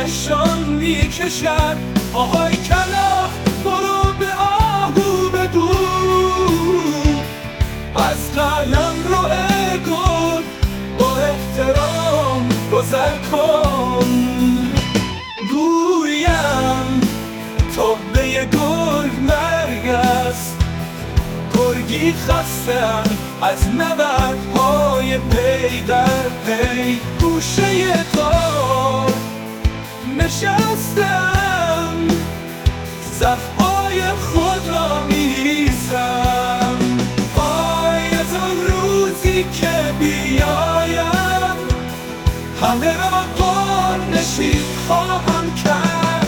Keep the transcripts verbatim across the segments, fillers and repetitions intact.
نشان میکشد آهای کلاغ برو به آهو بگو از قلم رو گل با احترام گذر کن گویم تابه گل مرگ است گرگی خستم از نبردهای پی در پی گوشه غار نشستم صفهای خود را میریزم وای از آن روزی که بیایم همه را قارنشین خواهم کرد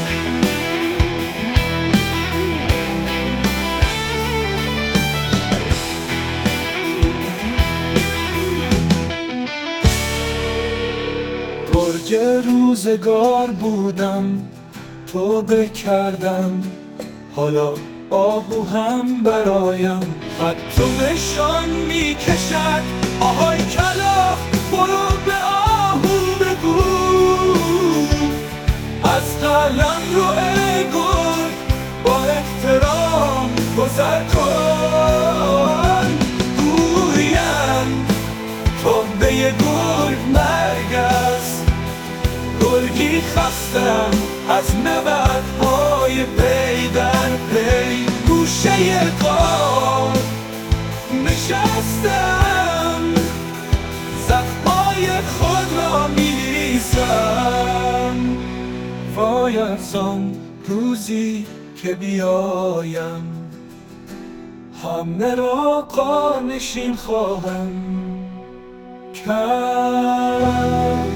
گرگ روزگار بودم توبه کردم حالا آهو هم برایم خط و نشان میکشد آهای کلاغ برو به آهو بگو از قلم رو گل با احترام گذر کن گویم تابه گل مرگ است گرگی خستم از نبردهای پی در پی گوشه غار نشستم زخمهای خود را میریزم وای از آن روزی که بیایم همه را قارنشین خواهم کرد.